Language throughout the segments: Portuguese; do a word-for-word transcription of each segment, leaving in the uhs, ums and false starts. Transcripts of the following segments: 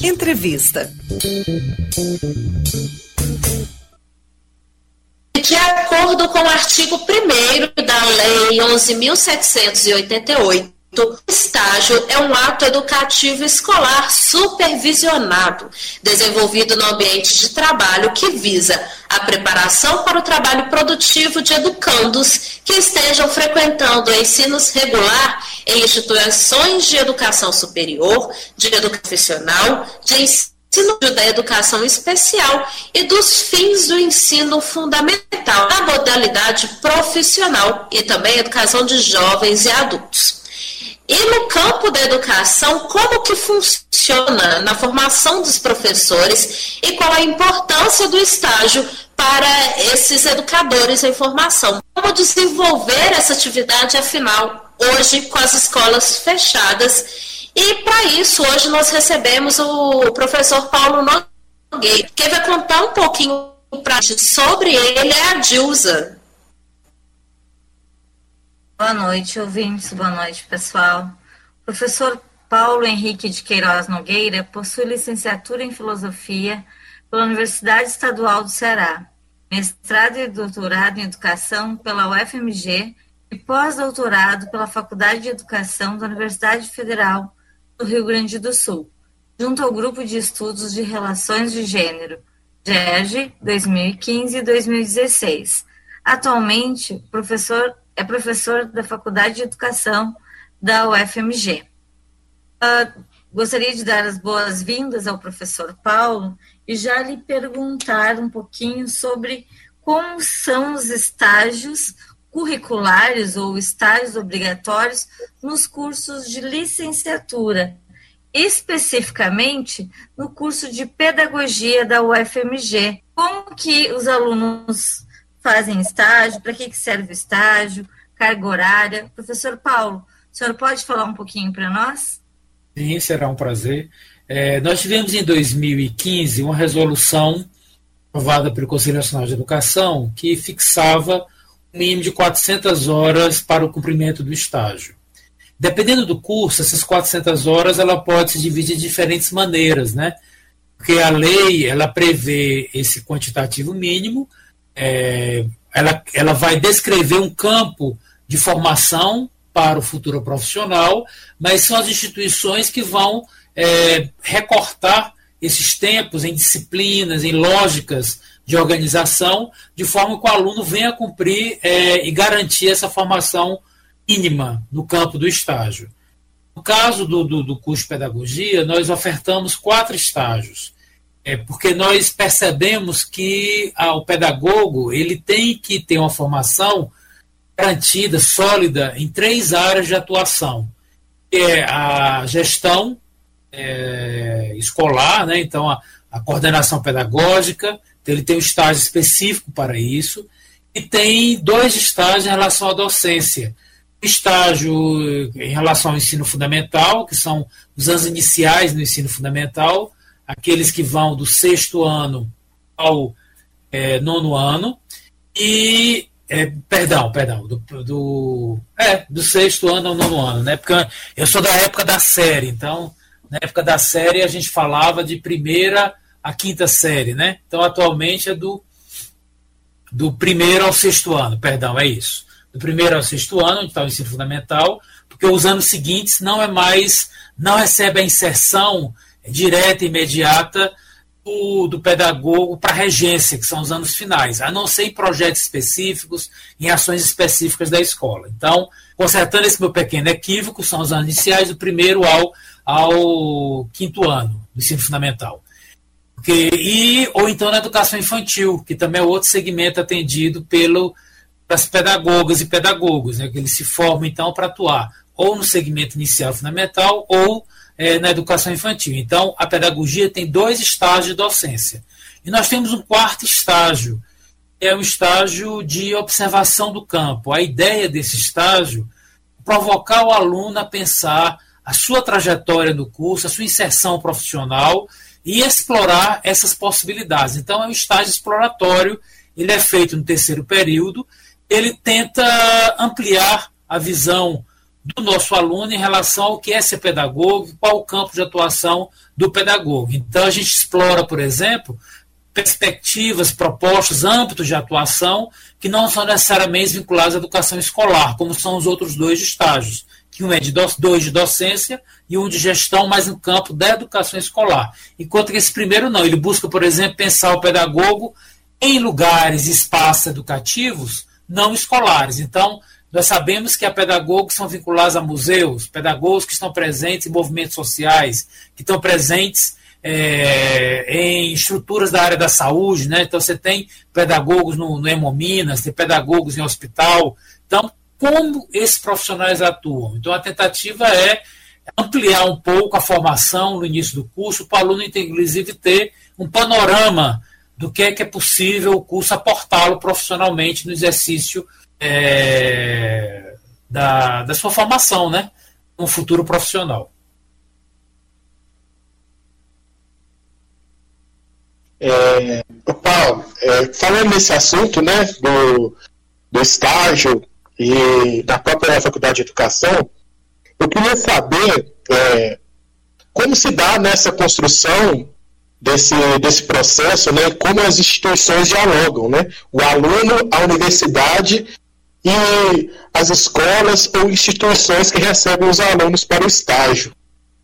Entrevista. De acordo com o artigo primeiro da Lei onze mil setecentos e oitenta e oito, o estágio é um ato educativo escolar supervisionado, desenvolvido no ambiente de trabalho que visa a preparação para o trabalho produtivo de educandos que estejam frequentando ensinos regular em instituições de educação superior, de educação profissional, de ensino da educação especial e dos fins do ensino fundamental, na modalidade profissional e também educação de jovens e adultos. E no campo da educação, como que funciona na formação dos professores e qual a importância do estágio para esses educadores em formação? Como desenvolver essa atividade, afinal, hoje com as escolas fechadas? E para isso, hoje nós recebemos o professor Paulo Nogueira, que vai contar um pouquinho pra gente sobre ele, é a Dilza. Boa noite, ouvintes. Boa noite, pessoal. O professor Paulo Henrique de Queiroz Nogueira possui licenciatura em Filosofia pela Universidade Estadual do Ceará, mestrado e doutorado em Educação pela U F M G e pós-doutorado pela Faculdade de Educação da Universidade Federal do Rio Grande do Sul, junto ao Grupo de Estudos de Relações de Gênero, G E G, dois mil e quinze e dois mil e dezesseis. Atualmente, professor é professor da Faculdade de Educação da U F M G. Uh, gostaria de dar as boas-vindas ao professor Paulo e já lhe perguntar um pouquinho sobre como são os estágios curriculares ou estágios obrigatórios nos cursos de licenciatura, especificamente no curso de Pedagogia da U F M G. Como que os alunos fazem estágio, para que serve o estágio, carga horária? Professor Paulo, o senhor pode falar um pouquinho para nós? Sim, será um prazer. É, nós tivemos em dois mil e quinze uma resolução aprovada pelo Conselho Nacional de Educação que fixava um mínimo de quatrocentas horas para o cumprimento do estágio. Dependendo do curso, essas quatrocentas horas ela pode se dividir de diferentes maneiras, né? Porque a lei ela prevê esse quantitativo mínimo. É, ela, ela vai descrever um campo de formação para o futuro profissional, mas são as instituições que vão é, recortar esses tempos em disciplinas, em lógicas de organização, de forma que o aluno venha cumprir é, e garantir essa formação mínima no campo do estágio. No caso do, do, do curso de Pedagogia, nós ofertamos quatro estágios. É porque nós percebemos que ah, o pedagogo ele tem que ter uma formação garantida, sólida, em três áreas de atuação. Que é a gestão é, escolar, né? Então a, a coordenação pedagógica, então ele tem um estágio específico para isso, e tem dois estágios em relação à docência. Estágio em relação ao ensino fundamental, que são os anos iniciais no ensino fundamental, aqueles que vão do sexto ano ao é, nono ano, e, é, perdão, perdão, do, do, é, do sexto ano ao nono ano, né? Porque eu sou da época da série, então, na época da série a gente falava de primeira a quinta série, né? Então, atualmente é do, do primeiro ao sexto ano, perdão, é isso. Do primeiro ao sexto ano, onde está o ensino fundamental, porque os anos seguintes não é mais, não recebe a inserção direta e imediata do, do pedagogo para a regência, que são os anos finais, a não ser em projetos específicos, em ações específicas da escola. Então, consertando esse meu pequeno equívoco, são os anos iniciais do primeiro ao, ao quinto ano do ensino fundamental. Porque, e, ou então na educação infantil, que também é outro segmento atendido pelo, pelas pedagogas e pedagogos, né, que eles se formam então para atuar ou no segmento inicial fundamental ou É, na educação infantil. Então, a pedagogia tem dois estágios de docência. E nós temos um quarto estágio, que é um estágio de observação do campo. A ideia desse estágio é provocar o aluno a pensar a sua trajetória no curso, a sua inserção profissional e explorar essas possibilidades. Então, é um estágio exploratório, ele é feito no terceiro período, ele tenta ampliar a visão do nosso aluno em relação ao que é ser pedagogo, qual o campo de atuação do pedagogo. Então, a gente explora, por exemplo, perspectivas, propostas, âmbitos de atuação que não são necessariamente vinculados à educação escolar, como são os outros dois estágios, que um é de do, dois de docência e um de gestão, mais no campo da educação escolar. Enquanto que esse primeiro não, ele busca, por exemplo, pensar o pedagogo em lugares e espaços educativos não escolares. Então, nós sabemos que há pedagogos que são vinculados a museus, pedagogos que estão presentes em movimentos sociais, que estão presentes É, em estruturas da área da saúde, né? Então você tem pedagogos no, no Hemominas, tem pedagogos em hospital. Então, como esses profissionais atuam? Então, a tentativa é ampliar um pouco a formação no início do curso, para o aluno, inclusive, ter um panorama do que é que é possível o curso aportá-lo profissionalmente no exercício é, da, da sua formação, né? No futuro profissional. É, Paulo, é, falando nesse assunto, né, do, do estágio e da própria Faculdade de Educação, eu queria saber é, como se dá nessa construção desse, desse processo, né, como as instituições dialogam, né, o aluno, a universidade e as escolas ou instituições que recebem os alunos para o estágio.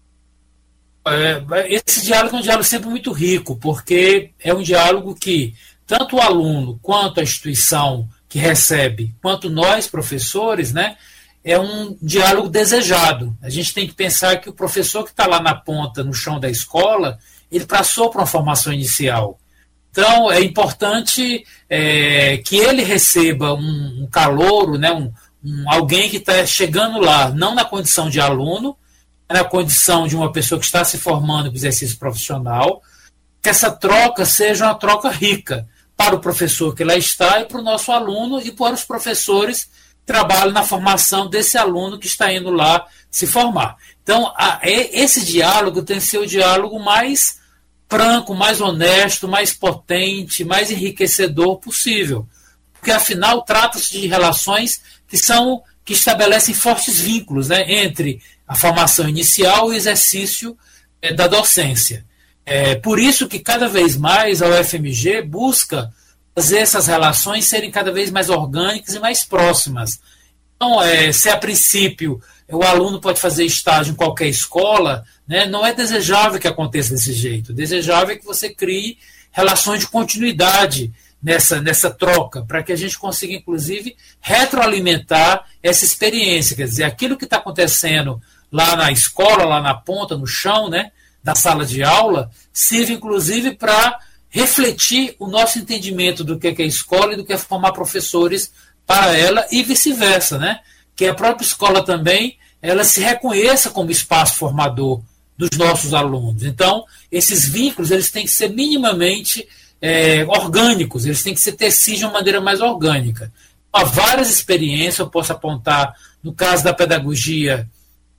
Esse diálogo é um diálogo sempre muito rico, porque é um diálogo que tanto o aluno quanto a instituição que recebe, quanto nós, professores, né, é um diálogo desejado. A gente tem que pensar que o professor que está lá na ponta, no chão da escola, ele passou por uma formação inicial. Então, é importante é, que ele receba um, um calouro, né, um, um, alguém que está chegando lá, não na condição de aluno, na condição de uma pessoa que está se formando para o exercício profissional, que essa troca seja uma troca rica para o professor que lá está e para o nosso aluno e para os professores que trabalham na formação desse aluno que está indo lá se formar. Então, a, esse diálogo tem que ser o diálogo mais franco, mais honesto, mais potente, mais enriquecedor possível. Porque, afinal, trata-se de relações que são que estabelecem fortes vínculos, né, entre a formação inicial e o exercício é, da docência. É por isso que cada vez mais a U F M G busca fazer essas relações serem cada vez mais orgânicas e mais próximas. Então, é, se a princípio o aluno pode fazer estágio em qualquer escola, né, não é desejável que aconteça desse jeito. O desejável é que você crie relações de continuidade nessa, nessa troca, para que a gente consiga, inclusive, retroalimentar essa experiência. Quer dizer, aquilo que está acontecendo lá na escola, lá na ponta, no chão, né, da sala de aula, sirva, inclusive, para refletir o nosso entendimento do que é a escola e do que é formar professores para ela e vice-versa, né? Que a própria escola também ela se reconheça como espaço formador dos nossos alunos. Então, esses vínculos eles têm que ser minimamente é, orgânicos, eles têm que ser tecidos de uma maneira mais orgânica. Há várias experiências, eu posso apontar, no caso da pedagogia,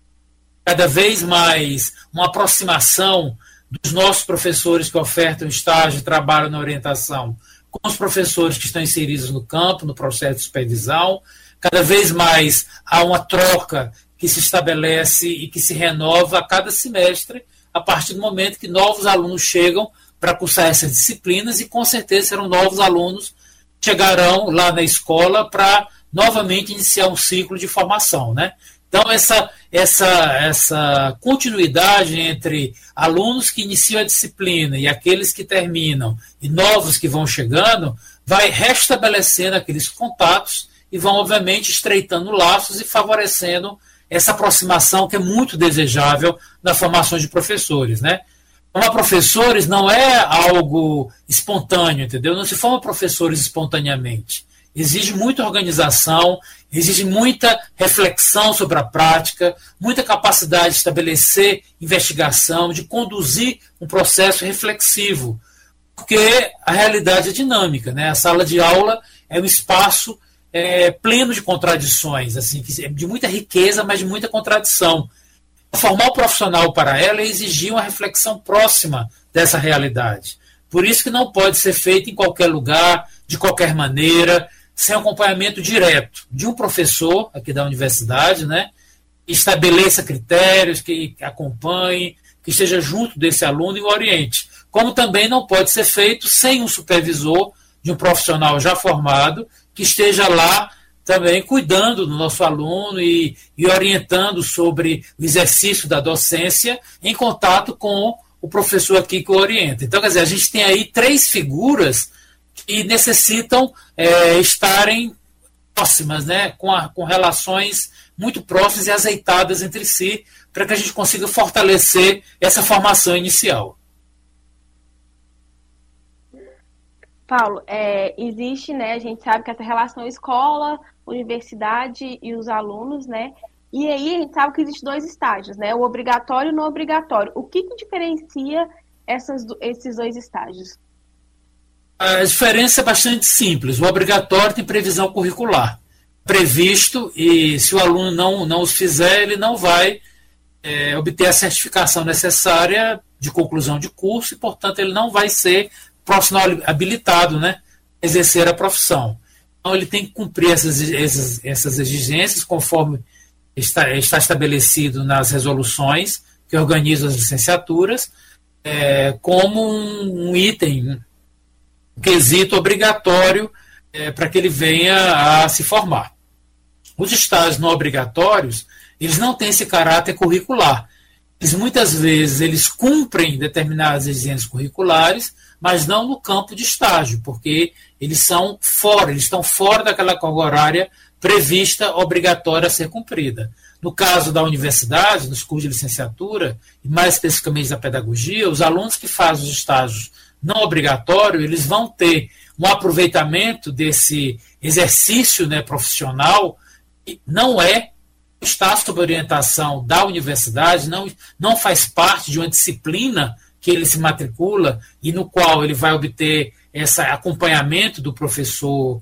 cada vez mais uma aproximação dos nossos professores que ofertam estágio e trabalho na orientação com os professores que estão inseridos no campo, no processo de supervisão. Cada vez mais há uma troca que se estabelece e que se renova a cada semestre, a partir do momento que novos alunos chegam para cursar essas disciplinas e, com certeza, serão novos alunos que chegarão lá na escola para novamente iniciar um ciclo de formação, né? Então, essa, essa, essa continuidade entre alunos que iniciam a disciplina e aqueles que terminam e novos que vão chegando, vai restabelecendo aqueles contatos e vão, obviamente, estreitando laços e favorecendo essa aproximação que é muito desejável na formação de professores, né? Formar professores não é algo espontâneo, entendeu? Não se forma professores espontaneamente. Exige muita organização, exige muita reflexão sobre a prática, muita capacidade de estabelecer investigação, de conduzir um processo reflexivo, porque a realidade é dinâmica, né? A sala de aula é um espaço é, pleno de contradições, assim, de muita riqueza, mas de muita contradição. Formar o profissional para ela é exigir uma reflexão próxima dessa realidade. Por isso que não pode ser feito em qualquer lugar, de qualquer maneira, sem acompanhamento direto de um professor aqui da universidade, né, estabeleça critérios, que acompanhe, que esteja junto desse aluno e o oriente. Como também não pode ser feito sem um supervisor de um profissional já formado, que esteja lá também cuidando do nosso aluno e, e orientando sobre o exercício da docência em contato com o professor aqui que o orienta. Então, quer dizer, a gente tem aí três figuras que necessitam é, estarem próximas, né, com, a, com relações muito próximas e azeitadas entre si, para que a gente consiga fortalecer essa formação inicial. Paulo, é, existe, né, a gente sabe que essa relação escola, universidade e os alunos, né, e aí a gente sabe que existem dois estágios, né, o obrigatório e o não obrigatório. O que, que diferencia essas, esses dois estágios? A diferença é bastante simples. O obrigatório tem previsão curricular previsto, e se o aluno não, não os fizer, ele não vai é, obter a certificação necessária de conclusão de curso e, portanto, ele não vai ser profissional habilitado, né, a exercer a profissão. Então, ele tem que cumprir essas, essas, essas exigências conforme está, está estabelecido nas resoluções que organizam as licenciaturas, é, como um, um item, um quesito obrigatório é, para que ele venha a se formar. Os estágios não obrigatórios, eles não têm esse caráter curricular. Eles, muitas vezes, eles cumprem determinadas exigências curriculares, mas não no campo de estágio, porque eles são fora, eles estão fora daquela carga horária prevista, obrigatória a ser cumprida. No caso da universidade, nos cursos de licenciatura, e mais especificamente da pedagogia, os alunos que fazem os estágios não obrigatórios, eles vão ter um aproveitamento desse exercício, né, profissional, que não é, está sob orientação da universidade, não, não faz parte de uma disciplina que ele se matricula e no qual ele vai obter esse acompanhamento do professor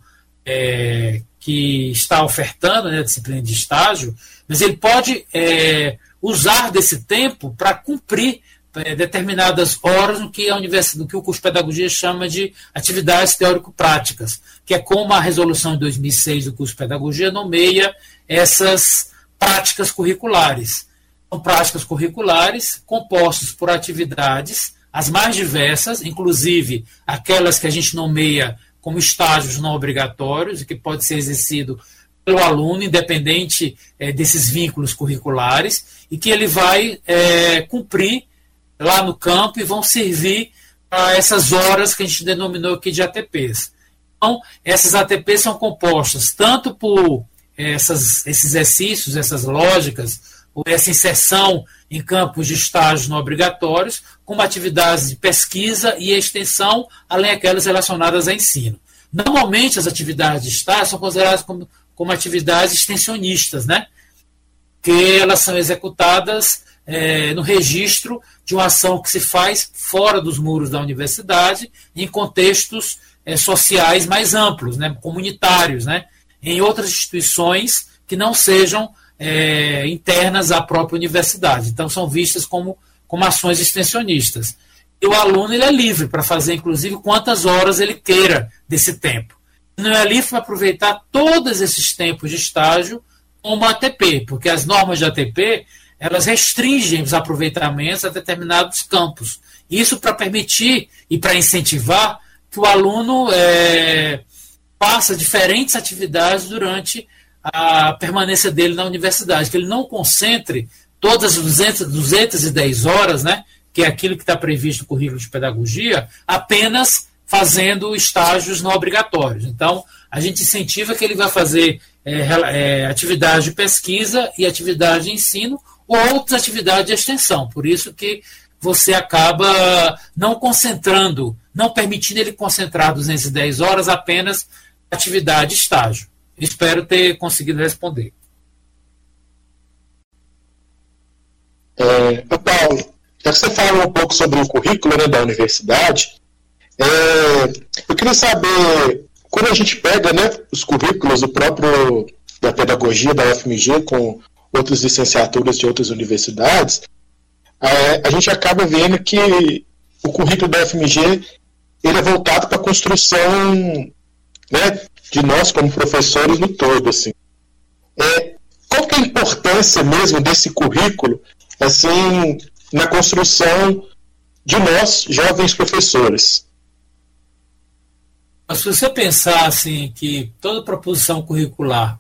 é, que está ofertando, né, a disciplina de estágio, mas ele pode é, usar desse tempo para cumprir é, determinadas horas no que a universidade, no que o curso de pedagogia chama de atividades teórico-práticas, que é como a resolução de dois mil e seis do curso de pedagogia nomeia essas práticas curriculares. São práticas curriculares compostas por atividades as mais diversas, inclusive aquelas que a gente nomeia como estágios não obrigatórios e que pode ser exercido pelo aluno, independente é, desses vínculos curriculares, e que ele vai é, cumprir lá no campo e vão servir para essas horas que a gente denominou aqui de A T Ps. Então, essas A T Ps são compostas tanto por essas, esses exercícios, essas lógicas, ou essa inserção em campos de estágios não obrigatórios, como atividades de pesquisa e extensão, além daquelas relacionadas a ensino. Normalmente, as atividades de estágio são consideradas como, como atividades extensionistas, né? Que elas são executadas é, no registro de uma ação que se faz fora dos muros da universidade, em contextos é, sociais mais amplos, né? Comunitários, né? Em outras instituições que não sejam É, internas à própria universidade. Então, são vistas como, como ações extensionistas. E o aluno ele é livre para fazer, inclusive, quantas horas ele queira desse tempo. Não é livre para aproveitar todos esses tempos de estágio como A T P, porque as normas de A T P elas restringem os aproveitamentos a determinados campos. Isso para permitir e para incentivar que o aluno é, faça diferentes atividades durante a permanência dele na universidade, que ele não concentre todas as duzentas, duzentas e dez horas, né, que é aquilo que está previsto no currículo de pedagogia, apenas fazendo estágios não obrigatórios. Então, a gente incentiva que ele vai fazer é, é, atividade de pesquisa e atividade de ensino ou outras atividades de extensão. Por isso que você acaba não concentrando, não permitindo ele concentrar duzentas e dez horas apenas na atividade de estágio. Espero ter conseguido responder. É, Paulo, já que você falou um pouco sobre o currículo, né, da universidade, é, eu queria saber, quando a gente pega, né, os currículos do próprio da pedagogia da U F M G com outras licenciaturas de outras universidades, é, a gente acaba vendo que o currículo da U F M G ele é voltado para a construção, né, de nós como professores no todo, assim. É, qual que é a importância mesmo desse currículo, assim, na construção de nós, jovens professores? Se você pensar assim, que toda proposição curricular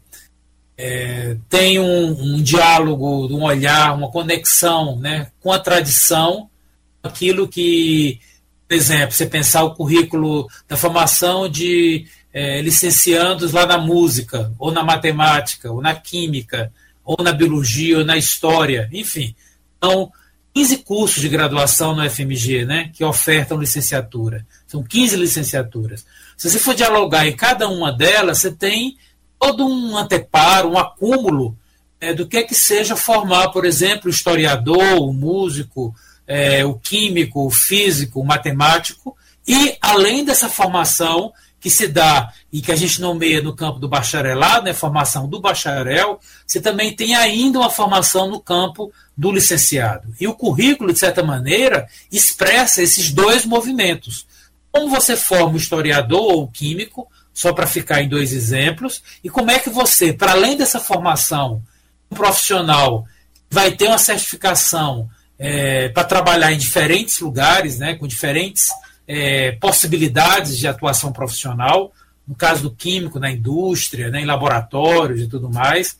é, tem um, um diálogo, um olhar, uma conexão, né, com a tradição, aquilo que, por exemplo, você pensar o currículo da formação de é, licenciandos lá na música, ou na matemática, ou na química, ou na biologia, ou na história, enfim. Então, quinze cursos de graduação no F M G, né, que ofertam licenciatura. São quinze licenciaturas. Se você for dialogar em cada uma delas, você tem todo um anteparo, um acúmulo é, do que é que seja formar, por exemplo, o historiador, o músico, é, o químico, o físico, o matemático, e além dessa formação que se dá e que a gente nomeia no campo do bacharelado, né, formação do bacharel, você também tem ainda uma formação no campo do licenciado. E o currículo, de certa maneira, expressa esses dois movimentos. Como você forma o historiador ou o químico, só para ficar em dois exemplos, e como é que você, para além dessa formação profissional, vai ter uma certificação é, para trabalhar em diferentes lugares, né, com diferentes é, possibilidades de atuação profissional, no caso do químico, na indústria, né, em laboratórios e tudo mais,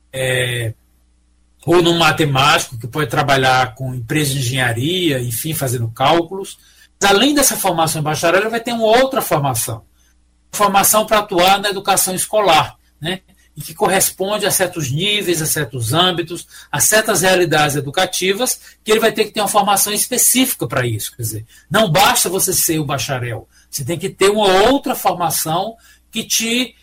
é, ou no matemático, que pode trabalhar com empresas de engenharia, enfim, fazendo cálculos. Mas, além dessa formação em bacharel, ele vai ter uma outra formação. Formação para atuar na educação escolar, né? E que corresponde a certos níveis, a certos âmbitos, a certas realidades educativas, que ele vai ter que ter uma formação específica para isso. Quer dizer, não basta você ser o bacharel, você tem que ter uma outra formação que te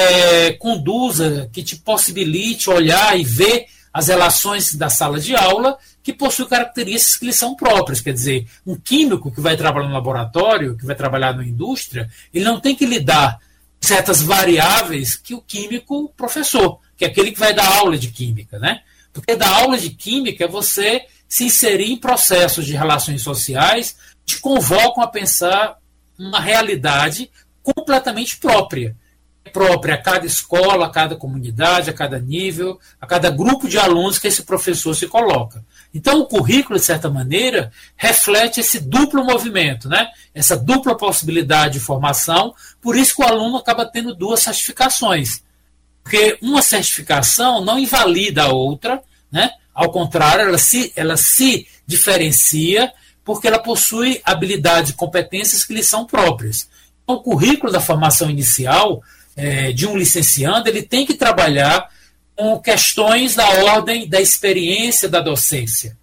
é, conduza, que te possibilite olhar e ver as relações da sala de aula, que possuem características que lhes são próprias. Quer dizer, um químico que vai trabalhar no laboratório, que vai trabalhar na indústria, ele não tem que lidar com certas variáveis que o químico professor, que é aquele que vai dar aula de química, né? Porque dar aula de química é você se inserir em processos de relações sociais que te convocam a pensar uma realidade completamente própria. própria a cada escola, a cada comunidade, a cada nível, a cada grupo de alunos que esse professor se coloca. Então, o currículo, de certa maneira, reflete esse duplo movimento, né? Essa dupla possibilidade de formação, por isso que o aluno acaba tendo duas certificações. Porque uma certificação não invalida a outra, né? Ao contrário, ela se, ela se diferencia porque ela possui habilidades e competências que lhe são próprias. Então, o currículo da formação inicial É, de um licenciando, ele tem que trabalhar com questões da ordem da experiência da docência.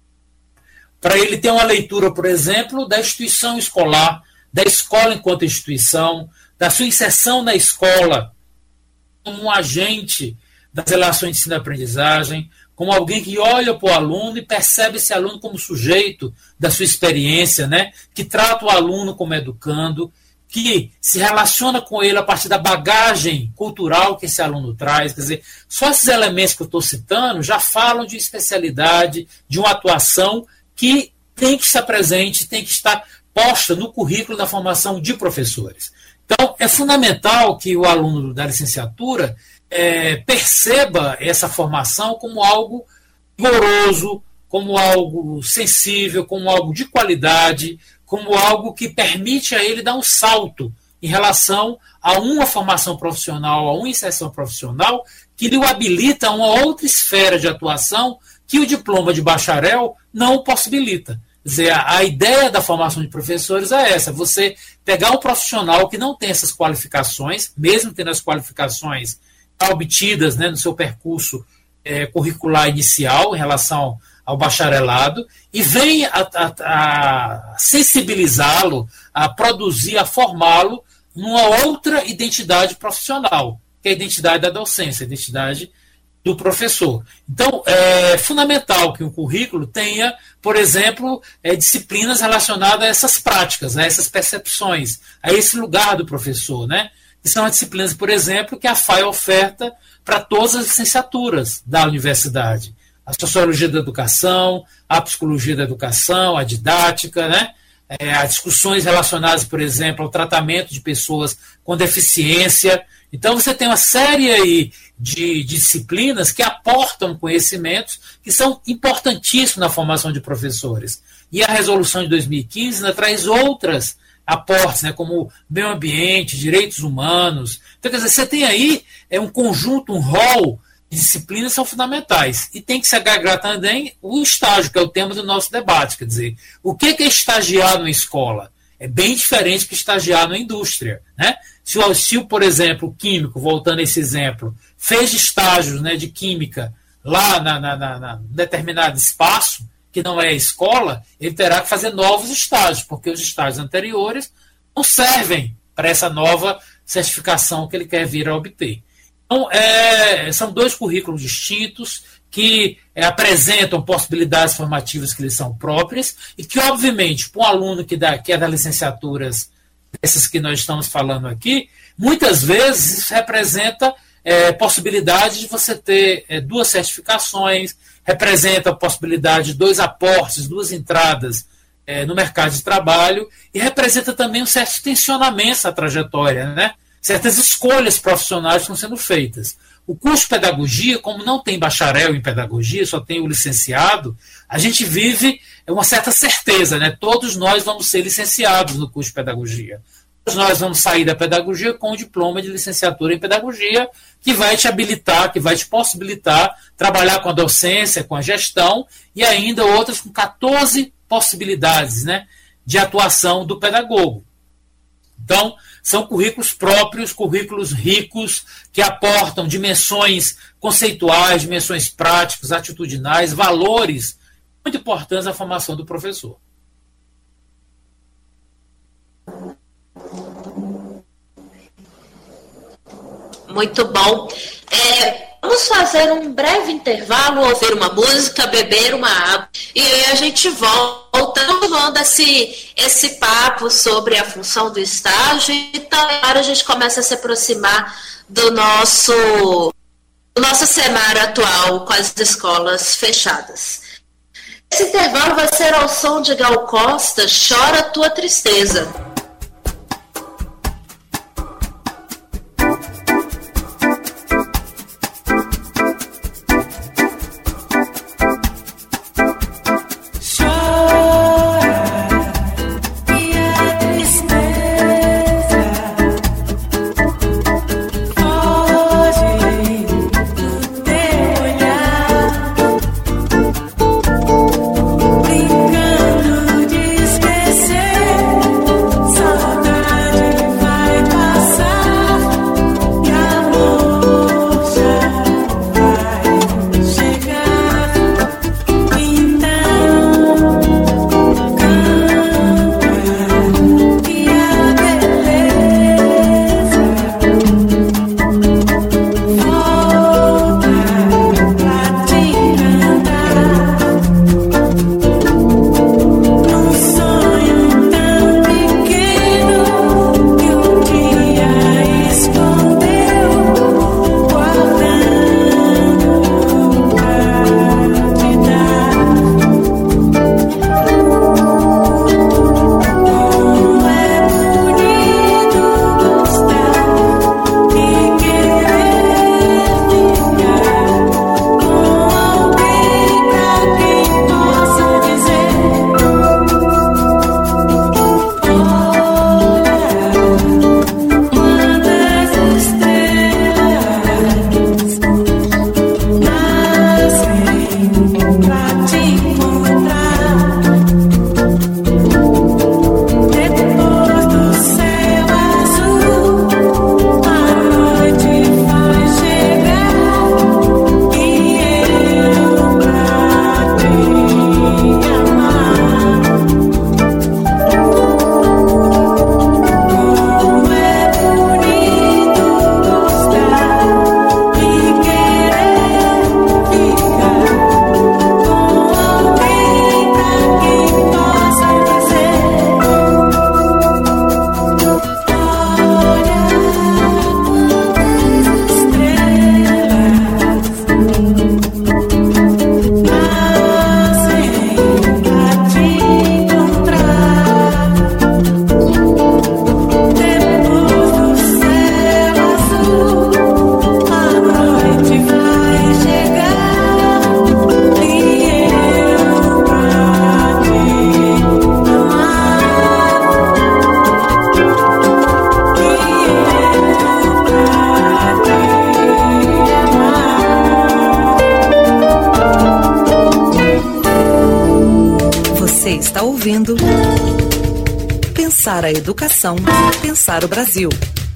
Para ele ter uma leitura, por exemplo, da instituição escolar, da escola enquanto instituição, da sua inserção na escola como um agente das relações de ensino-aprendizagem, como alguém que olha para o aluno e percebe esse aluno como sujeito da sua experiência, né? Que trata o aluno como educando, que se relaciona com ele a partir da bagagem cultural que esse aluno traz. Quer dizer, só esses elementos que eu estou citando já falam de especialidade, de uma atuação que tem que estar presente, tem que estar posta no currículo da formação de professores. Então, é fundamental que o aluno da licenciatura é, perceba essa formação como algo rigoroso, como algo sensível, como algo de qualidade, como algo que permite a ele dar um salto em relação a uma formação profissional, a uma inserção profissional, que lhe habilita a uma outra esfera de atuação que o diploma de bacharel não possibilita. Quer dizer, a, a ideia da formação de professores é essa, você pegar um profissional que não tem essas qualificações, mesmo tendo as qualificações obtidas, né, no seu percurso é, curricular inicial em relação ao bacharelado, e vem a, a, a sensibilizá-lo, a produzir, a formá-lo numa outra identidade profissional, que é a identidade da docência, a identidade do professor. Então, é fundamental que o currículo tenha, por exemplo, é, disciplinas relacionadas a essas práticas, a essas percepções, a esse lugar do professor, né? Que são as disciplinas, por exemplo, que a F A E oferta para todas as licenciaturas da universidade. A sociologia da educação, a psicologia da educação, a didática, né? é, as discussões relacionadas, por exemplo, ao tratamento de pessoas com deficiência. Então, você tem uma série aí de, de disciplinas que aportam conhecimentos que são importantíssimos na formação de professores. E a resolução de dois mil e quinze né, traz outras aportes, né, como meio ambiente, direitos humanos. Então, quer dizer, você tem aí é, um conjunto, um rol de disciplinas que são fundamentais. E tem que se agregar também o estágio, que é o tema do nosso debate. Quer dizer, o que é estagiar numa escola? É bem diferente que estagiar na indústria. Né? Se, o, se, por exemplo, o químico, voltando a esse exemplo, fez estágios né, de química lá na, na, na, na determinado espaço, que não é a escola, ele terá que fazer novos estágios, porque os estágios anteriores não servem para essa nova certificação que ele quer vir a obter. Então, é, são dois currículos distintos que é, apresentam possibilidades formativas que lhes são próprias e que, obviamente, para um aluno que, dá, que é das licenciaturas, essas que nós estamos falando aqui, muitas vezes isso representa é, possibilidade de você ter é, duas certificações, representa a possibilidade de dois aportes, duas entradas é, no mercado de trabalho e representa também um certo tensionamento na trajetória, né? Certas escolhas profissionais estão sendo feitas. O curso de pedagogia, como não tem bacharel em pedagogia, só tem o licenciado, a gente vive uma certa certeza, né? Todos nós vamos ser licenciados no curso de pedagogia. Todos nós vamos sair da pedagogia com o diploma de licenciatura em pedagogia, que vai te habilitar, que vai te possibilitar trabalhar com a docência, com a gestão, e ainda outras com quatorze possibilidades, né, de atuação do pedagogo. Então, são currículos próprios, currículos ricos, que aportam dimensões conceituais, dimensões práticas, atitudinais, valores muito importantes na formação do professor. Muito bom. É, vamos fazer um breve intervalo, ouvir uma música, beber uma água, e aí a gente volta tomando esse, esse papo sobre a função do estágio, e então agora a gente começa a se aproximar do nosso, do nosso cenário atual com as escolas fechadas. Esse intervalo vai ser ao som de Gal Costa, Chora Tua Tristeza. Brincando de esquecer ouvindo Pensar a Educação, Pensar o Brasil.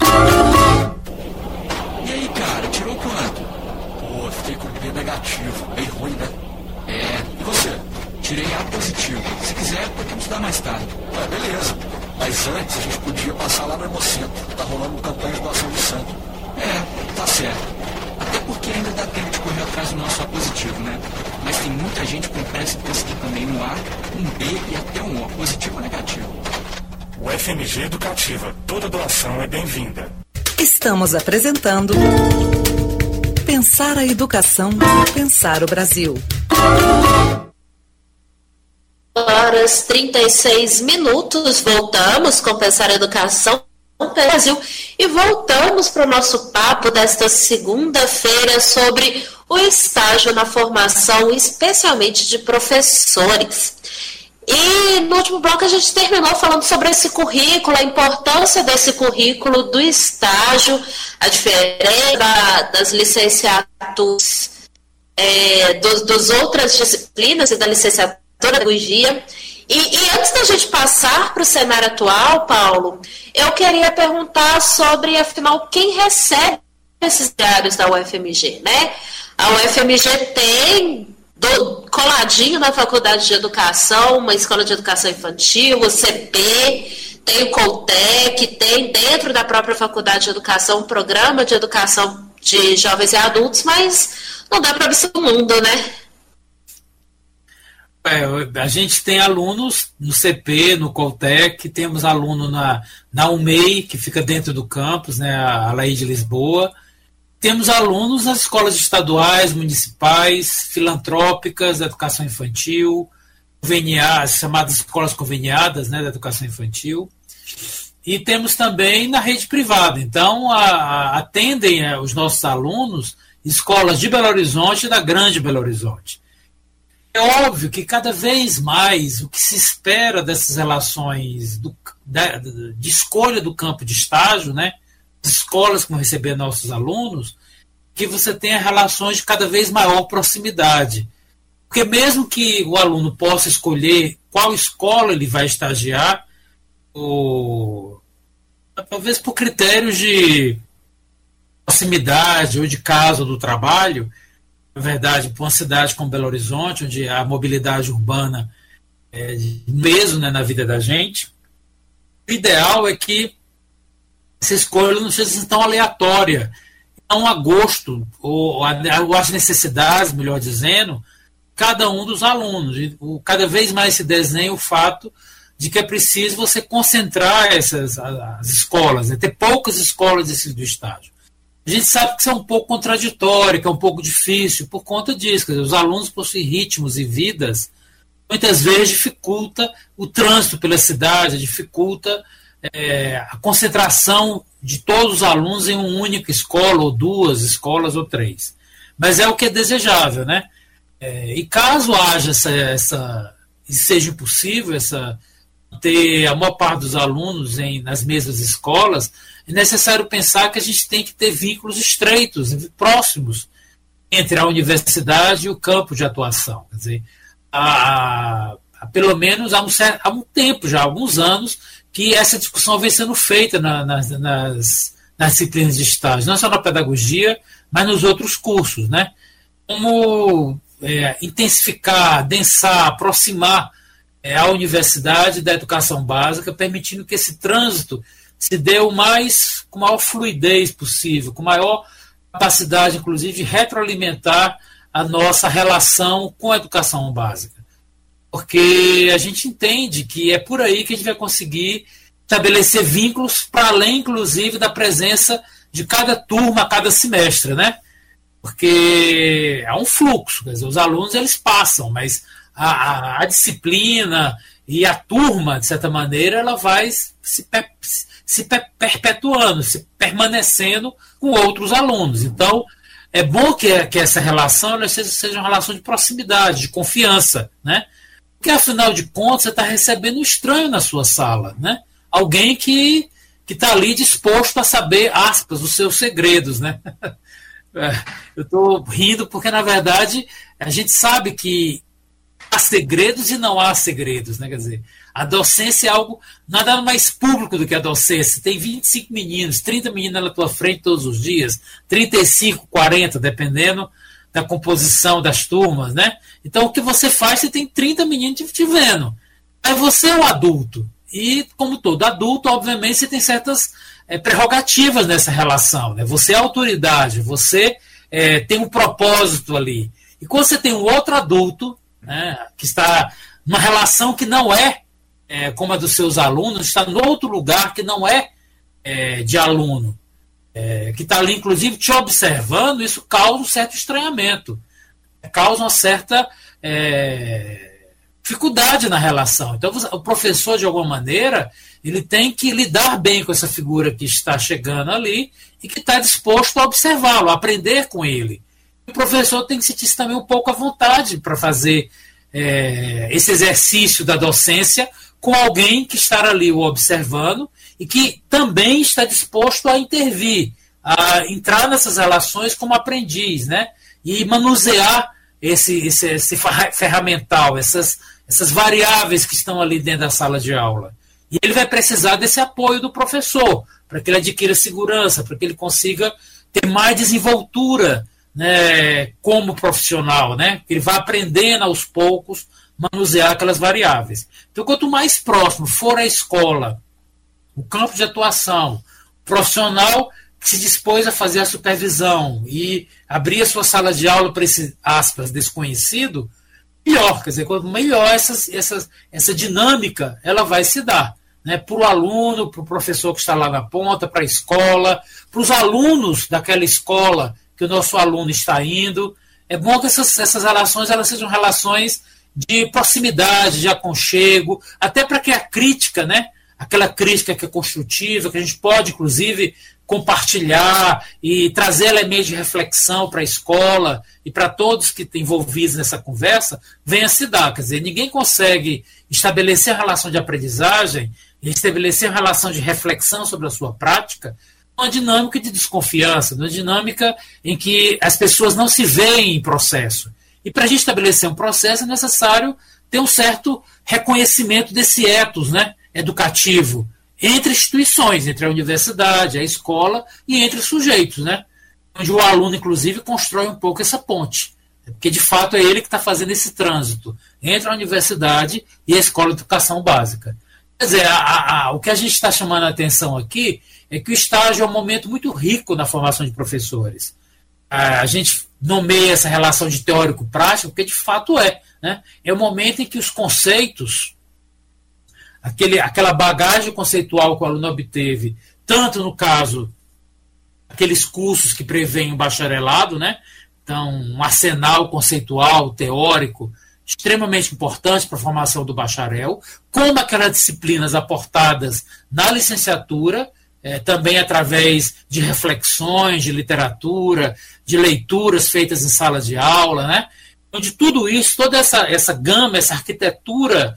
E aí, cara, tirou quanto? Pô, fiquei com B negativo, bem ruim, né? É, e você? Tirei A positivo. Se quiser, podemos dar mais tarde. Ah, beleza. Mas antes a gente podia passar lá no Hemocentro. Tá rolando campanha de doação de sangue. É, tá certo. Até porque ainda dá tempo de correr atrás do nosso A positivo, né? Mas tem muita gente com pressa em conseguir também no A, um B e até um O, positivo ou negativo. O F M G Educativa. Toda doação é bem-vinda. Estamos apresentando Pensar a Educação, Pensar o Brasil. Horas trinta e seis minutos, voltamos com Pensar a Educação Brasil e voltamos para o nosso papo desta segunda-feira sobre o estágio na formação, especialmente de professores. E no último bloco a gente terminou falando sobre esse currículo, a importância desse currículo, do estágio, a diferença das licenciaturas, é, dos, dos outras disciplinas e da licenciatura em pedagogia. E, e antes da gente passar para o cenário atual, Paulo, eu queria perguntar sobre, afinal, quem recebe esses diários da U F M G, né? A U F M G tem, do, coladinho na Faculdade de Educação, uma escola de educação infantil, o C P, tem o Coltec, tem dentro da própria Faculdade de Educação um programa de educação de jovens e adultos, mas não dá para abrir o mundo, né? É, a gente tem alunos no C P, no Coltec, temos aluno na, na U M E I, que fica dentro do campus, né, a Laí de Lisboa. Temos alunos nas escolas estaduais, municipais, filantrópicas, da educação infantil, conveniadas, chamadas escolas conveniadas, né, da educação infantil. E temos também na rede privada. Então, a, a, atendem a, os nossos alunos escolas de Belo Horizonte e da Grande Belo Horizonte. É óbvio que cada vez mais o que se espera dessas relações do, da, de escolha do campo de estágio, né, as escolas que vão receber nossos alunos, que você tenha relações de cada vez maior proximidade. Porque mesmo que o aluno possa escolher qual escola ele vai estagiar, ou, talvez por critérios de proximidade ou de casa do trabalho, na verdade, para uma cidade como Belo Horizonte, onde a mobilidade urbana é de peso, né, na vida da gente, o ideal é que essa escolha não seja tão aleatória, não a gosto, ou, ou as necessidades, melhor dizendo, cada um dos alunos. E, o, cada vez mais se desenha o fato de que é preciso você concentrar essas as escolas, né, ter poucas escolas desse, do estágio. A gente sabe que isso é um pouco contraditório, que é um pouco difícil por conta disso. Quer dizer, os alunos possuem ritmos e vidas, muitas vezes dificulta o trânsito pela cidade, dificulta é, a concentração de todos os alunos em uma única escola, ou duas escolas, ou três. Mas é o que é desejável, né? É, e caso haja essa, essa e seja impossível essa, ter a maior parte dos alunos em, nas mesmas escolas, é necessário pensar que a gente tem que ter vínculos estreitos, próximos, entre a universidade e o campo de atuação. Quer dizer, há, há pelo menos há um, certo, há um tempo, já há alguns anos, que essa discussão vem sendo feita na, nas, nas, nas disciplinas de estágio, não só na pedagogia, mas nos outros cursos, né? Como é, intensificar, densar, aproximar é, a universidade da educação básica, permitindo que esse trânsito se dê o mais, com a maior fluidez possível, com maior capacidade, inclusive, de retroalimentar a nossa relação com a educação básica. Porque a gente entende que é por aí que a gente vai conseguir estabelecer vínculos para além, inclusive, da presença de cada turma a cada semestre, né? Porque há um fluxo, quer dizer, os alunos eles passam, mas a, a, a disciplina e a turma, de certa maneira, ela vai se, per, se per, perpetuando, se permanecendo com outros alunos. Então, é bom que, que essa relação ela seja, seja uma relação de proximidade, de confiança, né? Porque, afinal de contas, você está recebendo um estranho na sua sala, né? Alguém que que está ali disposto a saber, aspas, os seus segredos, né? Eu estou rindo porque, na verdade, a gente sabe que há segredos e não há segredos, né? Quer dizer, a docência é algo nada mais público do que a docência. Tem vinte e cinco meninos, trinta meninos na tua frente todos os dias, trinta e cinco, quarenta, dependendo da composição das turmas, né? Então, o que você faz, você tem trinta meninos te vendo. Aí você é o adulto. E, como todo adulto, obviamente, você tem certas é, prerrogativas nessa relação, né? Você é autoridade, você é, tem um propósito ali. E quando você tem um outro adulto, né, que está numa relação que não é, é como a dos seus alunos, está em outro lugar que não é, é de aluno, é, que está ali, inclusive, te observando, isso causa um certo estranhamento, causa uma certa é, dificuldade na relação. Então, o professor, de alguma maneira, ele tem que lidar bem com essa figura que está chegando ali e que está disposto a observá-lo, a aprender com ele. O professor tem que se sentir também um pouco à vontade para fazer é, esse exercício da docência com alguém que está ali o observando e que também está disposto a intervir, a entrar nessas relações como aprendiz, né? E manusear esse, esse, esse ferramental, essas, essas variáveis que estão ali dentro da sala de aula. E ele vai precisar desse apoio do professor, para que ele adquira segurança, para que ele consiga ter mais desenvoltura, né, como profissional, né? Ele vai aprendendo aos poucos manusear aquelas variáveis. Então, quanto mais próximo for a escola, o campo de atuação, o profissional que se dispôs a fazer a supervisão e abrir a sua sala de aula para esse, aspas, desconhecido, melhor. Quer dizer, quanto melhor essas, essas, essa dinâmica ela vai se dar, né, para o aluno, para o professor que está lá na ponta, para a escola, para os alunos daquela escola que o nosso aluno está indo. É bom que essas, essas relações elas sejam relações de proximidade, de aconchego, até para que a crítica, né, aquela crítica que é construtiva, que a gente pode, inclusive, compartilhar e trazer elementos de reflexão para a escola e para todos que estão envolvidos nessa conversa, venha se dar. Quer dizer, ninguém consegue estabelecer a relação de aprendizagem e estabelecer a relação de reflexão sobre a sua prática uma dinâmica de desconfiança, uma dinâmica em que as pessoas não se veem em processo. E para a gente estabelecer um processo é necessário ter um certo reconhecimento desse ethos, né, educativo entre instituições, entre a universidade, a escola e entre os sujeitos, né, onde o aluno, inclusive, constrói um pouco essa ponte. Porque, de fato, é ele que está fazendo esse trânsito entre a universidade e a escola de educação básica. Quer dizer, a, a, a, o que a gente está chamando a atenção aqui é que o estágio é um momento muito rico na formação de professores. A, a gente nomeia essa relação de teórico-prático, porque de fato é. Né? É o momento em que os conceitos, aquele, aquela bagagem conceitual que o aluno obteve, tanto no caso, aqueles cursos que prevêem o bacharelado, né? Então, um arsenal conceitual, teórico, extremamente importante para a formação do bacharel, como aquelas disciplinas aportadas na licenciatura, é, também através de reflexões, de literatura, de leituras feitas em sala de aula, né? Onde tudo isso, toda essa, essa gama, essa arquitetura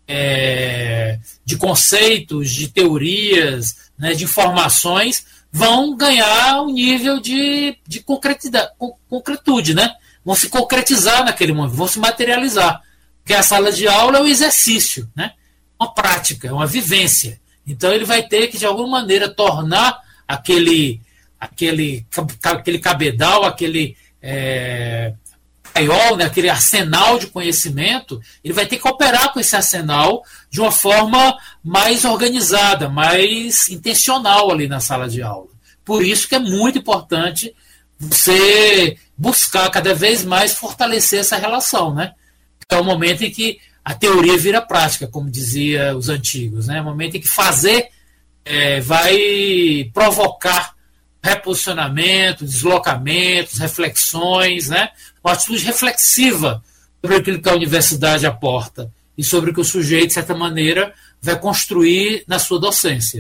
é, de conceitos, de teorias, né, de informações, vão ganhar um nível de, de concretidade, concretude, né? Vão se concretizar naquele momento, vão se materializar. Porque a sala de aula é um exercício, né? Uma prática, uma vivência. Então ele vai ter que, de alguma maneira, tornar aquele, aquele, aquele cabedal, aquele é, paiol, né? Aquele arsenal de conhecimento, ele vai ter que operar com esse arsenal de uma forma mais organizada, mais intencional ali na sala de aula. Por isso que é muito importante você buscar cada vez mais fortalecer essa relação, né? É o momento em que a teoria vira prática, como dizia os antigos, né? É o momento em que fazer é, vai provocar reposicionamento, deslocamentos, reflexões, né? Uma atitude reflexiva sobre aquilo que a universidade aporta e sobre o que o sujeito, de certa maneira, vai construir na sua docência.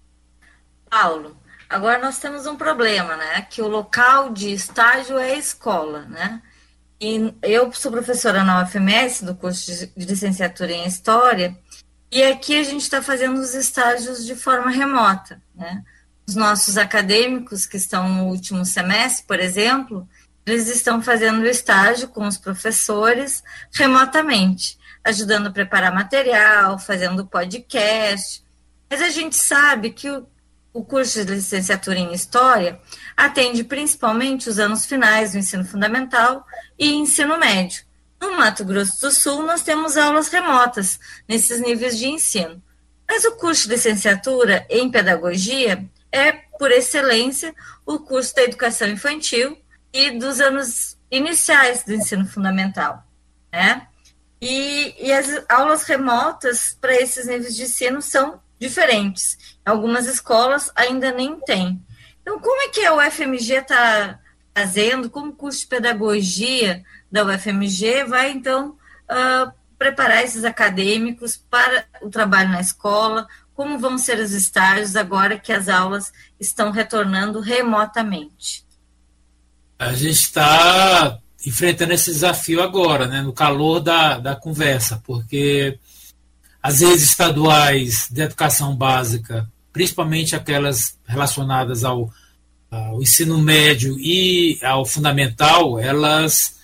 Paulo, agora nós temos um problema, né? Que o local de estágio é a escola, né? E eu sou professora na U F M S, do curso de licenciatura em História, e aqui a gente está fazendo os estágios de forma remota, né? Os nossos acadêmicos que estão no último semestre, por exemplo, eles estão fazendo estágio com os professores remotamente, ajudando a preparar material, fazendo podcast. Mas a gente sabe que o, o curso de licenciatura em História atende principalmente os anos finais do ensino fundamental e ensino médio. No Mato Grosso do Sul, nós temos aulas remotas nesses níveis de ensino. Mas o curso de licenciatura em Pedagogia é, por excelência, o curso da educação infantil e dos anos iniciais do ensino fundamental, né? E, e as aulas remotas para esses níveis de ensino são diferentes. Algumas escolas ainda nem têm. Então, como é que a U F M G está fazendo? Como o curso de pedagogia da U F M G vai, então, uh, preparar esses acadêmicos para o trabalho na escola? Como vão ser os estágios agora que as aulas estão retornando remotamente? A gente está enfrentando esse desafio agora, né, no calor da, da conversa, porque as redes estaduais de educação básica, principalmente aquelas relacionadas ao, ao ensino médio e ao fundamental, elas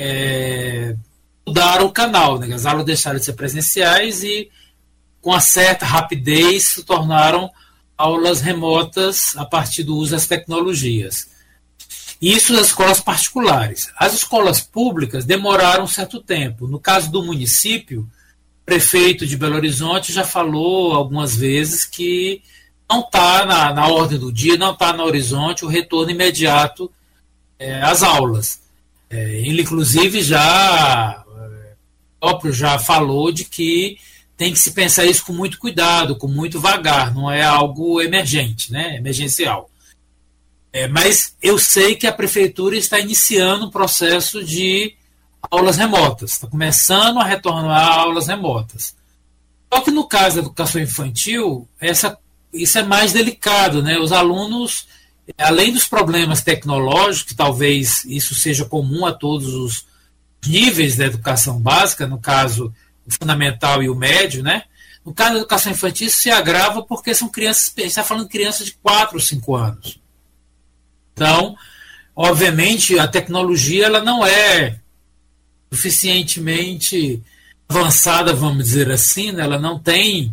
é, mudaram o canal, né? As aulas deixaram de ser presenciais e, com uma certa rapidez, se tornaram aulas remotas a partir do uso das tecnologias. Isso nas escolas particulares. As escolas públicas demoraram um certo tempo. No caso do município, o prefeito de Belo Horizonte já falou algumas vezes que não está na, na ordem do dia, não está no horizonte o retorno imediato é, às aulas. É, ele, inclusive, já, é, próprio já falou de que tem que se pensar isso com muito cuidado, com muito vagar, não é algo emergente, né, emergencial. É, mas eu sei que a prefeitura está iniciando um processo de aulas remotas, está começando a retornar a aulas remotas. Só que no caso da educação infantil, essa, isso é mais delicado, né? Os alunos, além dos problemas tecnológicos, que talvez isso seja comum a todos os níveis da educação básica, no caso o fundamental e o médio, né? No caso da educação infantil, isso se agrava porque são crianças, a gente está falando de crianças de quatro ou cinco anos. Então, obviamente, a tecnologia ela não é suficientemente avançada, vamos dizer assim, né? Ela não tem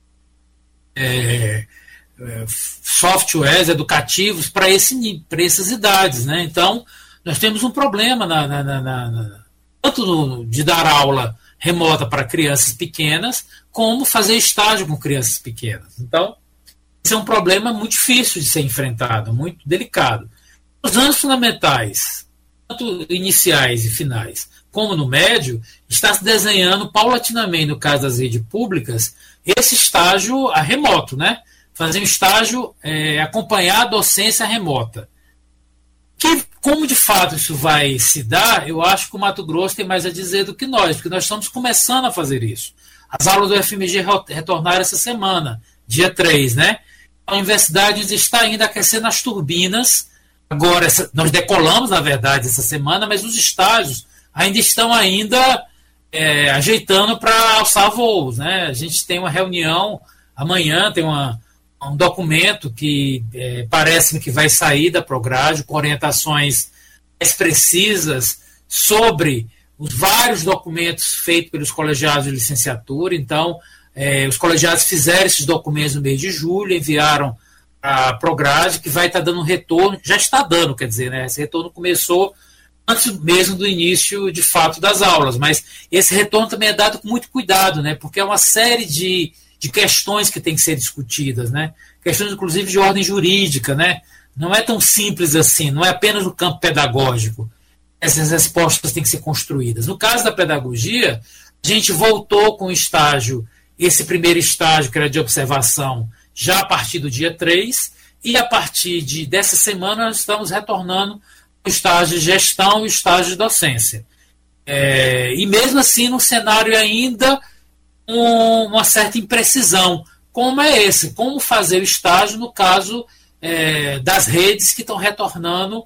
é, é, softwares educativos para esse, para essas idades, né? Então, nós temos um problema na, na, na, na, tanto no, de dar aula remota para crianças pequenas, como fazer estágio com crianças pequenas. Então, esse é um problema muito difícil de ser enfrentado, muito delicado. Nos anos fundamentais, tanto iniciais e finais, como no médio, está se desenhando paulatinamente, no caso das redes públicas, esse estágio a remoto, né? Fazer um estágio, é, acompanhar a docência remota. Que, como de fato isso vai se dar, eu acho que o Mato Grosso tem mais a dizer do que nós, porque nós estamos começando a fazer isso. As aulas do U F M G retornaram essa semana, dia três, né? A universidade está ainda aquecendo as turbinas. Agora, essa, nós decolamos, na verdade, essa semana, mas os estágios ainda estão ainda é, ajeitando para alçar voos, né? A gente tem uma reunião amanhã, tem uma, um documento que é, parece que vai sair da Prograde com orientações mais precisas sobre os vários documentos feitos pelos colegiados de licenciatura. Então, é, os colegiados fizeram esses documentos no mês de julho, enviaram a Prograde, que vai estar dando um retorno, já está dando, quer dizer, né? Esse retorno começou antes mesmo do início, de fato, das aulas, mas esse retorno também é dado com muito cuidado, né? Porque é uma série de, de questões que tem que ser discutidas, né? Questões, inclusive, de ordem jurídica, né? Não é tão simples assim, não é apenas no campo pedagógico. Essas respostas têm que ser construídas. No caso da pedagogia, a gente voltou com o estágio, esse primeiro estágio, que era de observação, já a partir do dia três, e a partir de, dessa semana nós estamos retornando o estágio de gestão e o estágio de docência. É, e mesmo assim, no cenário ainda um, uma certa imprecisão. Como é esse? Como fazer o estágio no caso é, das redes que estão retornando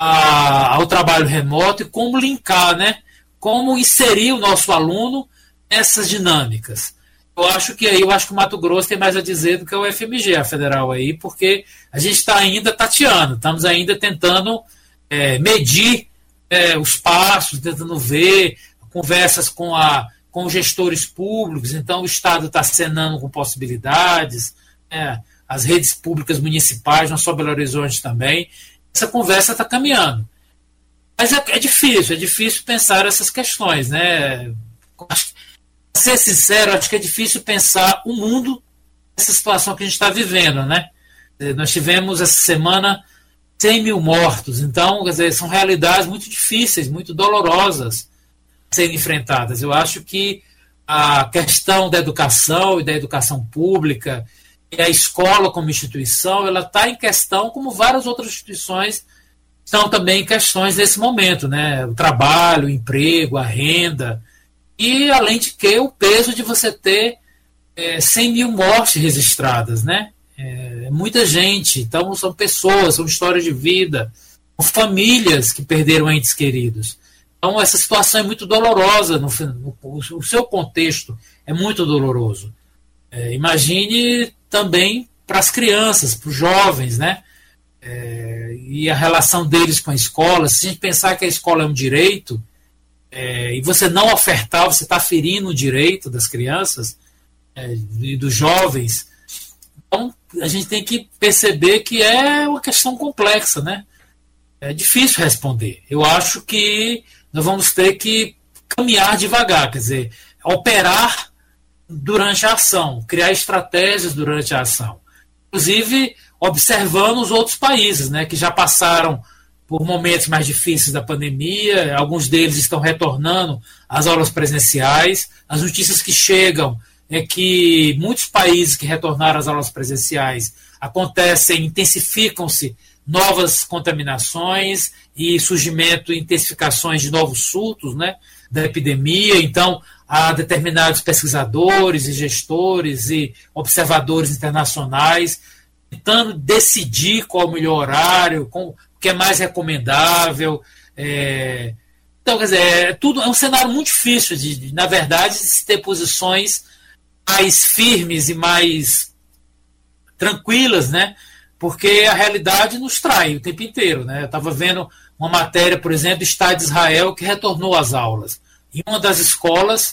a, ao trabalho remoto, e como linkar, né? Como inserir o nosso aluno nessas dinâmicas. Eu acho que aí eu acho que o Mato Grosso tem mais a dizer do que o U F M G, a federal aí, porque a gente está ainda tateando, estamos ainda tentando é, medir é, os passos, tentando ver, conversas com, a, com os gestores públicos, então o Estado está acenando com possibilidades, é, as redes públicas municipais, não só Belo Horizonte também, essa conversa está caminhando. Mas é, é difícil, é difícil pensar essas questões, né? Para ser sincero, acho que é difícil pensar o mundo nessa situação que a gente está vivendo, né? Nós tivemos essa semana cem mil mortos, então, quer dizer, são realidades muito difíceis, muito dolorosas a serem enfrentadas. Eu acho que a questão da educação e da educação pública e a escola como instituição, ela está em questão, como várias outras instituições estão também em questões nesse momento, né? O trabalho, o emprego, a renda, e além de que o peso de você ter é, cem mil mortes registradas, né? É, muita gente, então são pessoas, são histórias de vida, são famílias que perderam entes queridos. Então essa situação é muito dolorosa, no, no, o seu contexto é muito doloroso. É, imagine também para as crianças, para os jovens, né? É, e a relação deles com a escola. Se a gente pensar que a escola é um direito, é, e você não ofertar, você está ferindo o direito das crianças é, e dos jovens. Então a gente tem que perceber que é uma questão complexa, né? É difícil responder. Eu acho que nós vamos ter que caminhar devagar, quer dizer, operar durante a ação, criar estratégias durante a ação. Inclusive, observando os outros países, né, que já passaram por momentos mais difíceis da pandemia, alguns deles estão retornando às aulas presenciais. As notícias que chegam é que muitos países que retornaram às aulas presenciais acontecem, intensificam-se novas contaminações e surgimento e intensificações de novos surtos, né, da epidemia. Então, há determinados pesquisadores e gestores e observadores internacionais tentando decidir qual é o melhor horário, o que é mais recomendável. É... Então, quer dizer, é, tudo, é um cenário muito difícil, de, de, na verdade, de se ter posições mais firmes e mais tranquilas, né? Porque a realidade nos trai o tempo inteiro, né? Eu estava vendo uma matéria, por exemplo, do Estado de Israel, que retornou às aulas. Em uma das escolas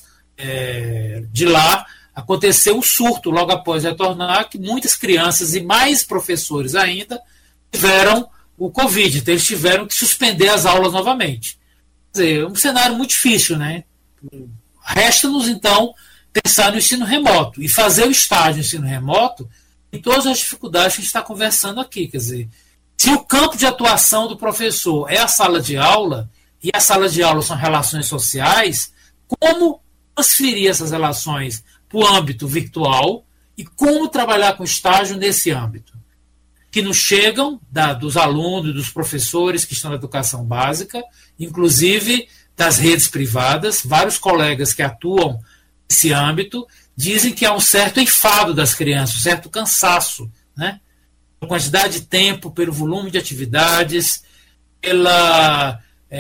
é, de lá, aconteceu um surto logo após retornar, que muitas crianças e mais professores ainda tiveram o Covid, então eles tiveram que suspender as aulas novamente. Quer dizer, é um cenário muito difícil, né? Resta-nos, então, pensar no ensino remoto e fazer o estágio no ensino remoto em todas as dificuldades que a gente está conversando aqui. Quer dizer, se o campo de atuação do professor é a sala de aula, e a sala de aula são relações sociais, como transferir essas relações para o âmbito virtual e como trabalhar com estágio nesse âmbito? Que nos chegam da, dos alunos e dos professores que estão na educação básica, inclusive das redes privadas. Vários colegas que atuam nesse âmbito dizem que há um certo enfado das crianças, um certo cansaço, né? Pela quantidade de tempo, pelo volume de atividades, pela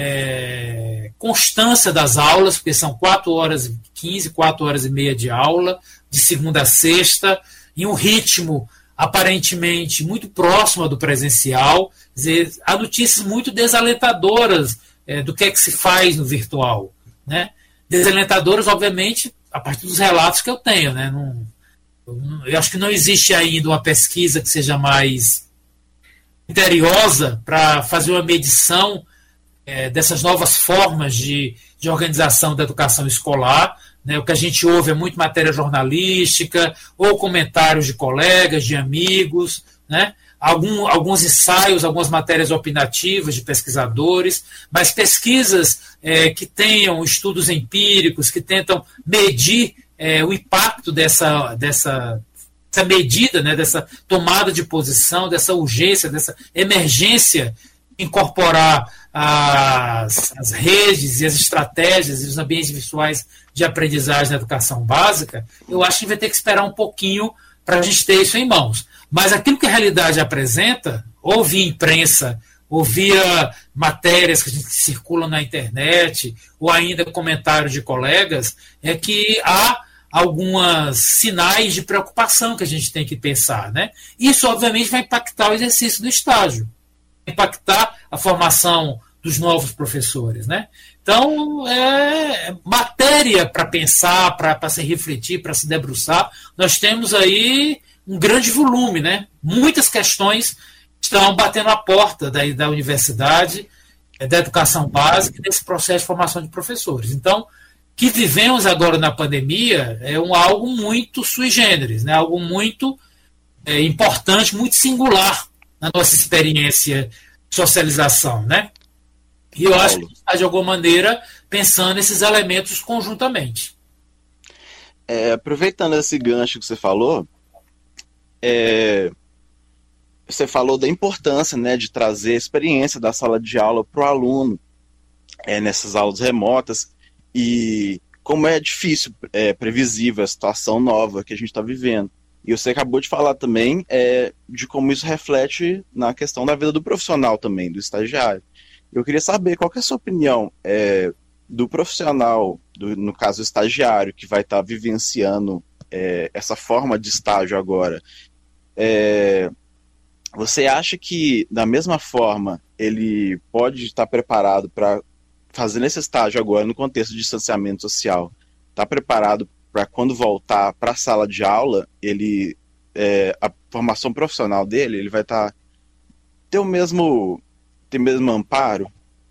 é, constância das aulas, porque são quatro horas e quinze, quatro horas e meia de aula, de segunda a sexta, em um ritmo aparentemente muito próximo do presencial. Quer dizer, há notícias muito desalentadoras é, do que é que se faz no virtual, né? Desalentadoras, obviamente, a partir dos relatos que eu tenho, né? Não, eu acho que não existe ainda uma pesquisa que seja mais criteriosa para fazer uma medição é, dessas novas formas de, de organização da educação escolar, né? O que a gente ouve é muito matéria jornalística ou comentários de colegas, de amigos, né? Algum, alguns ensaios, algumas matérias opinativas de pesquisadores, mas pesquisas é, que tenham estudos empíricos, que tentam medir é, o impacto dessa, dessa, dessa medida, né, dessa tomada de posição, dessa urgência, dessa emergência de incorporar as, as redes e as estratégias e os ambientes virtuais de aprendizagem na educação básica. Eu acho que vai ter que esperar um pouquinho para a gente ter isso em mãos. Mas aquilo que a realidade apresenta, ou via imprensa, ou via matérias que, a gente, que circulam na internet, ou ainda comentários de colegas, é que há alguns sinais de preocupação que a gente tem que pensar, né? Isso, obviamente, vai impactar o exercício do estágio, vai impactar a formação dos novos professores, né? Então, é matéria para pensar, para se refletir, para se debruçar. Nós temos aí um grande volume, né? Muitas questões estão batendo a porta da, da universidade, da educação básica, desse processo de formação de professores. Então, o que vivemos agora na pandemia é um, algo muito sui generis, né? Algo muito é, importante, muito singular na nossa experiência de socialização, né? E eu acho que a gente está, de alguma maneira, pensando esses elementos conjuntamente. É, aproveitando esse gancho que você falou, é, você falou da importância, né, de trazer a experiência da sala de aula para o aluno é, nessas aulas remotas, e como é difícil, é, previsível a situação nova que a gente está vivendo. E você acabou de falar também é, de como isso reflete na questão da vida do profissional também, do estagiário. Eu queria saber qual que é a sua opinião é, do profissional, do, no caso estagiário, que vai estar tá vivenciando é, essa forma de estágio agora. É, você acha que, da mesma forma, ele pode estar preparado para fazer esse estágio agora, no contexto de distanciamento social, está preparado para, quando voltar para a sala de aula, ele, é, a formação profissional dele, ele vai estar tá, ter o mesmo... tem mesmo amparo?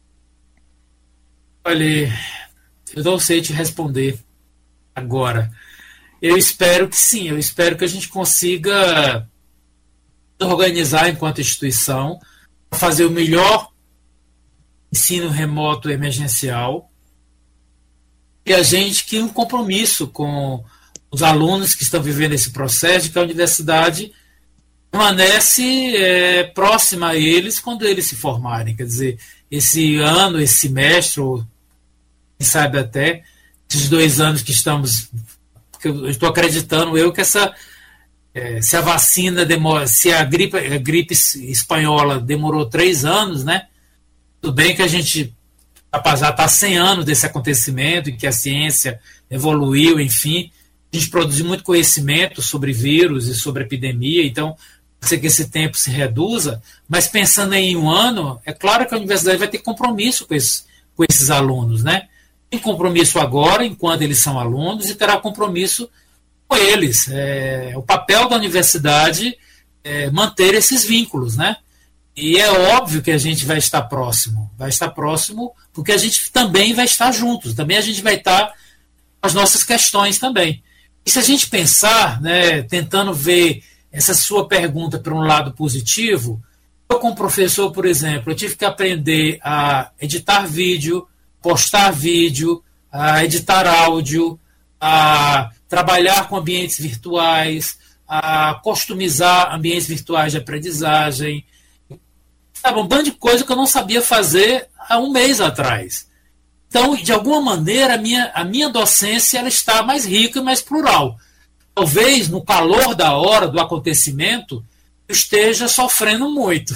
Olha, eu não sei te responder agora. Eu espero que sim, eu espero que a gente consiga organizar enquanto instituição, fazer o melhor ensino remoto emergencial, e a gente que um compromisso com os alunos que estão vivendo esse processo, de que a universidade permanece é, próxima a eles quando eles se formarem. Quer dizer, esse ano, esse semestre, ou quem sabe até, esses dois anos que estamos, que eu estou acreditando eu que essa, é, se a vacina demora, se a gripe, a gripe espanhola demorou três anos, né? Tudo bem que a gente já está há cem anos desse acontecimento e que a ciência evoluiu, enfim, a gente produziu muito conhecimento sobre vírus e sobre epidemia, então ser que esse tempo se reduza, mas pensando em um ano, é claro que a universidade vai ter compromisso com esses, com esses alunos, né? Tem compromisso agora, enquanto eles são alunos, e terá compromisso com eles. É, o papel da universidade é manter esses vínculos, né? E é óbvio que a gente vai estar próximo, vai estar próximo, porque a gente também vai estar juntos, também a gente vai estar com as nossas questões também. E se a gente pensar, né, tentando ver essa sua pergunta para um lado positivo, eu como professor, por exemplo, eu tive que aprender a editar vídeo, postar vídeo, a editar áudio, a trabalhar com ambientes virtuais, a customizar ambientes virtuais de aprendizagem, sabe, um bando de coisa que eu não sabia fazer há um mês atrás. Então, de alguma maneira, a minha, a minha docência ela está mais rica e mais plural. Talvez, no calor da hora, do acontecimento, eu esteja sofrendo muito.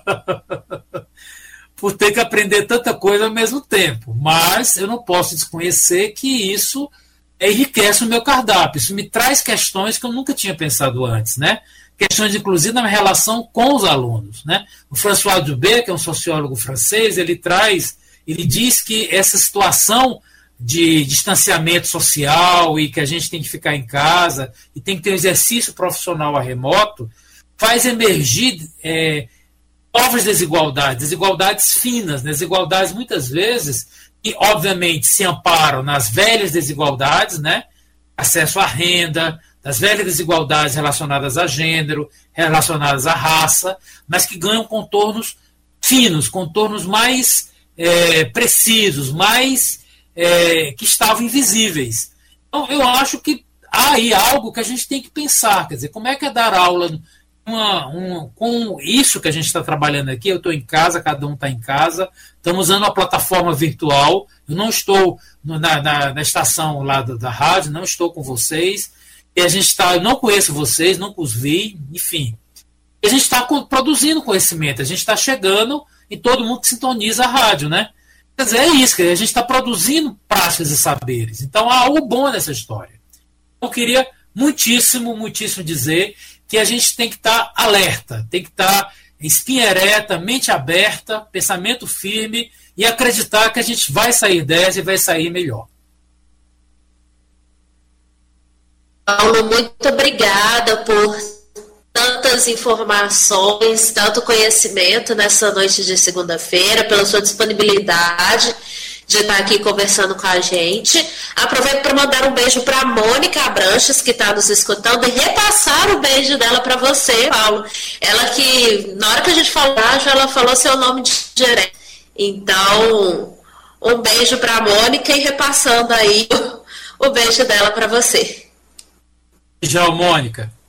Por ter que aprender tanta coisa ao mesmo tempo. Mas eu não posso desconhecer que isso enriquece o meu cardápio. Isso me traz questões que eu nunca tinha pensado antes, né? Questões, inclusive, na minha relação com os alunos, né? O François Dubé, que é um sociólogo francês, ele traz, ele diz que essa situação de distanciamento social e que a gente tem que ficar em casa e tem que ter um exercício profissional a remoto, faz emergir é, novas desigualdades, desigualdades finas, desigualdades muitas vezes que obviamente se amparam nas velhas desigualdades, né? Acesso à renda, das velhas desigualdades relacionadas a gênero, relacionadas à raça, mas que ganham contornos finos, contornos mais é, precisos, mais É, que estavam invisíveis. Então, eu acho que há aí algo que a gente tem que pensar, quer dizer, como é que é dar aula uma, uma, com isso que a gente está trabalhando aqui. Eu estou em casa, cada um está em casa, estamos usando a plataforma virtual, eu não estou no, na, na, na estação lá da, da rádio, não estou com vocês, e a gente está, eu não conheço vocês, nunca os vi, enfim. E a gente está produzindo conhecimento, a gente está chegando em todo mundo que sintoniza a rádio, né? Quer dizer, é isso, a gente está produzindo práticas e saberes. Então, há algo bom nessa história. Eu queria muitíssimo, muitíssimo dizer que a gente tem que estar alerta, tem que estar espinha ereta, mente aberta, pensamento firme e acreditar que a gente vai sair dessa e vai sair melhor. Paulo, muito obrigada por tantas informações, tanto conhecimento nessa noite de segunda-feira, pela sua disponibilidade de estar aqui conversando com a gente. Aproveito para mandar um beijo para a Mônica Abranches, que está nos escutando, e repassar o beijo dela para você, Paulo. Ela que, na hora que a gente falou, ela falou seu nome direto. Então, um beijo para a Mônica e repassando aí o, o beijo dela para você. Tchau, Mônica.